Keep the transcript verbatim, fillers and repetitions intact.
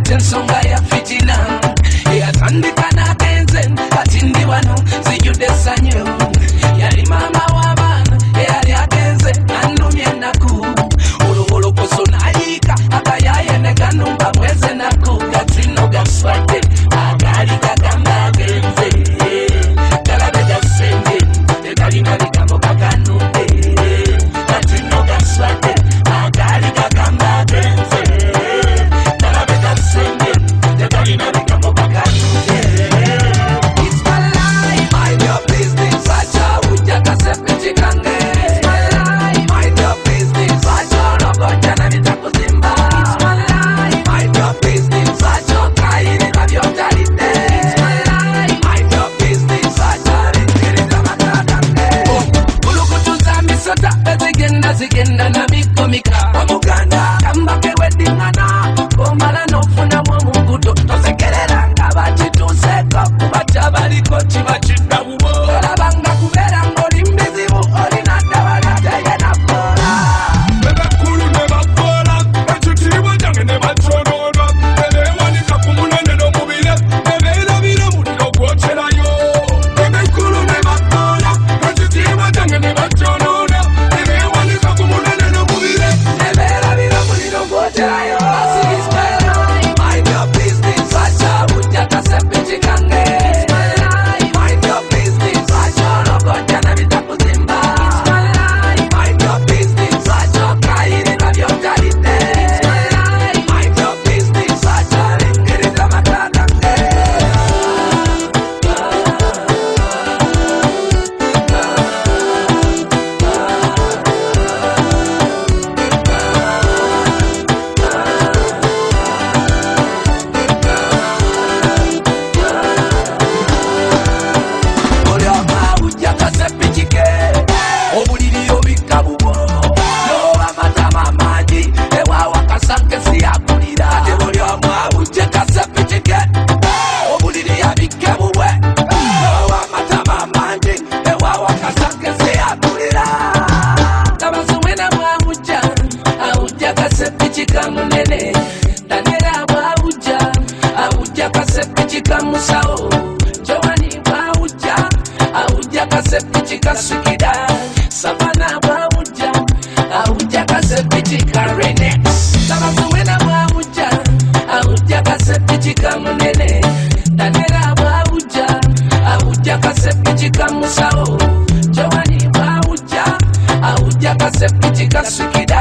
ensonga ya fitina eyatandika n'agenze kati ndi wano zijjudde essanyu yali maama w'abaana eyali agenze annumya ennaku olubolokoso n'ayiika akayaye ne ganumba mweze ennaku kati nno gaswadde agaali gagamba agenze galabe gasenge tegalina bigambo kaganumbe kati nno gaswadde agaali gagamba agenze galabe gasenge tegalina bigambo kaganumbe. It's my life, mind your business, acha ujja kasepe chikange. It's my life, mind your business, acha rogoja na bitakuzimba. It's my life, mind your business, acha kairi na vyotalite. It's my life, mind your business, acha ringirita makagange. Ulukutuza misota, ezigenda zigenda na mikomika wa Muganda. Kambake wedingana, komala nofuna mwamungudo. Tosekerera nga bachituseka, kubacha baliko chibachida ubo. Olabanga kubera ngoli mbizibu, olina dabala teye na pola. Bebe kulu ne bakola, echutiriwa jange ne bachononwa. Bebe wanika kumunene no mubile, bebe ilabile muliro gwocherayo. Bebe kulu ne bakola, echutiriwa jange ne bachononwa. Bebe wanika kumunene no mubile. Nebera biro muliro gwocherayo. It's my life, mind your business, acha ujja kasepe chikange. It's my life, mind your business, acha rogoja na bitakuzimba. It's my life, mind your business, acha kairi na vyotalite. It's my life, mind your business, acha ringirita makagange. Olyoba ujja kasepe chike, obuliri obikka bubwo. Yoba matama amangi, ewawa kasanke siyakulira. Ate olyoba ujja kasepe chike, obuliri abikke bubwe. Yoba matama amangi, ewawa kasanke siyakulira. Tabasuwena bwawujja, awujja kasepe chika munene. Daniela bwawujja, awujja kasepe chika musawo. Joani bwawujja, awujja kasepe chika sukida. Savana bwawujja, awujja kasepe chika Renex. Tabasuwena bwawujja, awujja kasepe chika munene. Daniela bwawujja, awujja kasepe chika musawo. Joani bwawujja, awujja kasepe chika sukida.